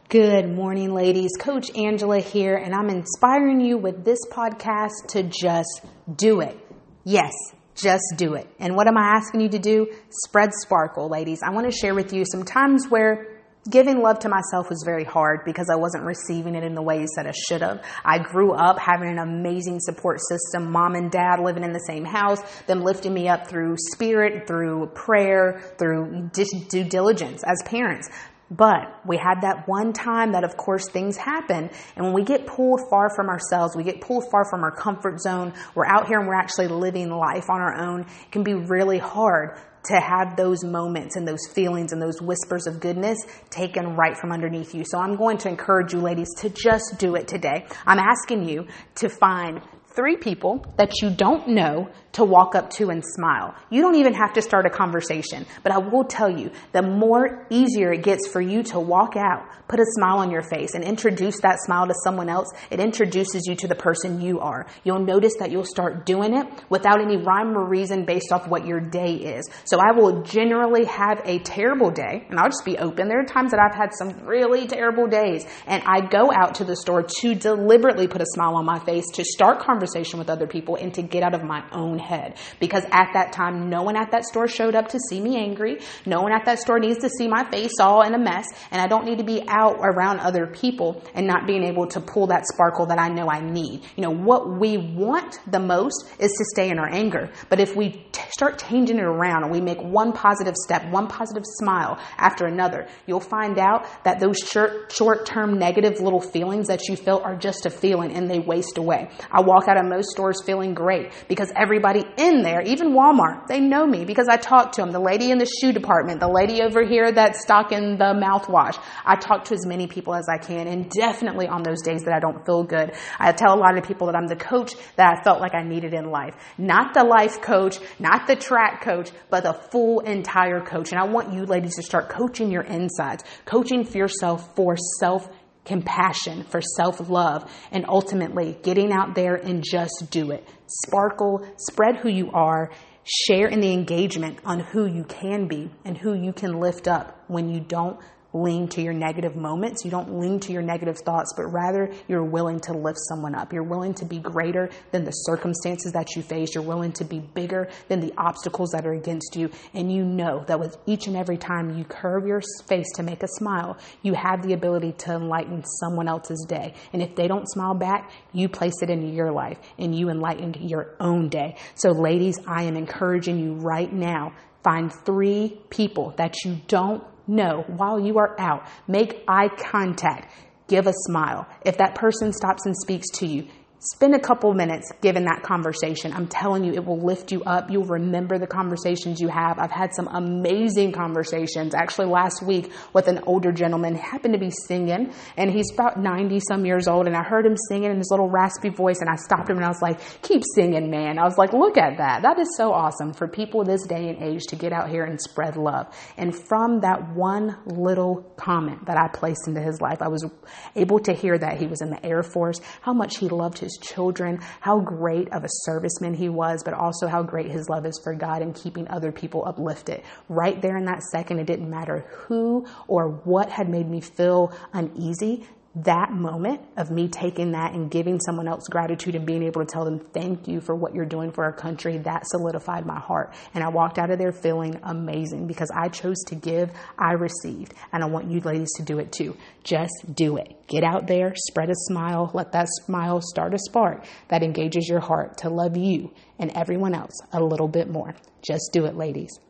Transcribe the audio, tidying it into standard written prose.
Good morning, ladies. Coach Angela here, and I'm inspiring you with this podcast to just do it. Yes, just do it. And what am I asking you to do? Spread sparkle, ladies. I want to share with you some times where giving love to myself was very hard because I wasn't receiving it in the ways that I should have. I grew up having an amazing support system, mom and dad living in the same house, them lifting me up through spirit, through prayer, through due diligence as parents. But we had that one time that, of course, things happen. And when we get pulled far from ourselves, we get pulled far from our comfort zone, we're out here and we're actually living life on our own. It can be really hard to have those moments and those feelings and those whispers of goodness taken right from underneath you. So I'm going to encourage you, ladies, to just do it today. I'm asking you to find 3 people that you don't know to walk up to and smile. You don't even have to start a conversation, but I will tell you, the more easier it gets for you to walk out, put a smile on your face and introduce that smile to someone else, it introduces you to the person you are. You'll notice that you'll start doing it without any rhyme or reason based off what your day is. So I will generally have a terrible day, and I'll just be open. There are times that I've had some really terrible days, and I go out to the store to deliberately put a smile on my face, to start conversation with other people, and to get out of my own head. Because at that time, no one at that store showed up to see me angry. No one at that store needs to see my face all in a mess. And I don't need to be out around other people and not being able to pull that sparkle that I know I need. You know, what we want the most is to stay in our anger. But if we start changing it around and we make one positive step, one positive smile after another, you'll find out that those short-term negative little feelings that you felt are just a feeling and they waste away. I walk out of most stores feeling great because everybody in there, even Walmart, they know me because I talk to them. The lady in the shoe department, the lady over here that's stocking the mouthwash. I talk to as many people as I can, and definitely on those days that I don't feel good, I tell a lot of people that I'm the coach that I felt like I needed in life. Not the life coach, not the track coach, but the full entire coach. And I want you ladies to start coaching your insides, coaching for yourself for self-compassion, for self-love, and ultimately getting out there and just do it. Sparkle, spread who you are, share in the engagement on who you can be and who you can lift up when you don't lean to your negative moments. You don't lean to your negative thoughts, but rather you're willing to lift someone up. You're willing to be greater than the circumstances that you face. You're willing to be bigger than the obstacles that are against you. And you know that with each and every time you curve your face to make a smile, you have the ability to enlighten someone else's day. And if they don't smile back, you place it into your life and you enlightened your own day. So ladies, I am encouraging you right now, find 3 people that you don't know while you are out. Make eye contact. Give a smile. If that person stops and speaks to you, spend a couple minutes giving that conversation. I'm telling you, it will lift you up. You'll remember the conversations you have. I've had some amazing conversations. Actually, last week with an older gentleman, he happened to be singing, and he's about 90 some years old. And I heard him singing in his little raspy voice, and I stopped him and I was like, keep singing, man. I was like, look at that. That is so awesome for people this day and age to get out here and spread love. And from that one little comment that I placed into his life, I was able to hear that he was in the Air Force, how much he loved his children, how great of a serviceman he was, but also how great his love is for God and keeping other people uplifted. Right there in that second, it didn't matter who or what had made me feel uneasy. That moment of me taking that and giving someone else gratitude and being able to tell them thank you for what you're doing for our country, that solidified my heart. And I walked out of there feeling amazing because I chose to give, I received. And I want you ladies to do it too. Just do it. Get out there, spread a smile, let that smile start a spark that engages your heart to love you and everyone else a little bit more. Just do it, ladies.